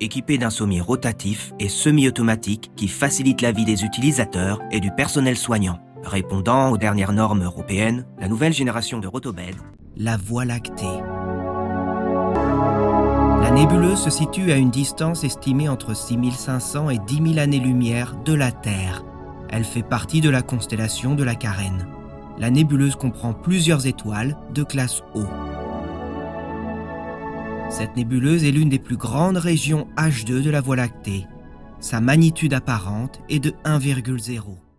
équipée d'un sommier rotatif et semi-automatique qui facilite la vie des utilisateurs et du personnel soignant. Répondant aux dernières normes européennes, la nouvelle génération de rotobeds, la Voie lactée. La nébuleuse se situe à une distance estimée entre 6500 et 10 000 années-lumière de la Terre. Elle fait partie de la constellation de la Carène. La nébuleuse comprend plusieurs étoiles de classe O. Cette nébuleuse est l'une des plus grandes régions H2 de la Voie lactée. Sa magnitude apparente est de 1,0.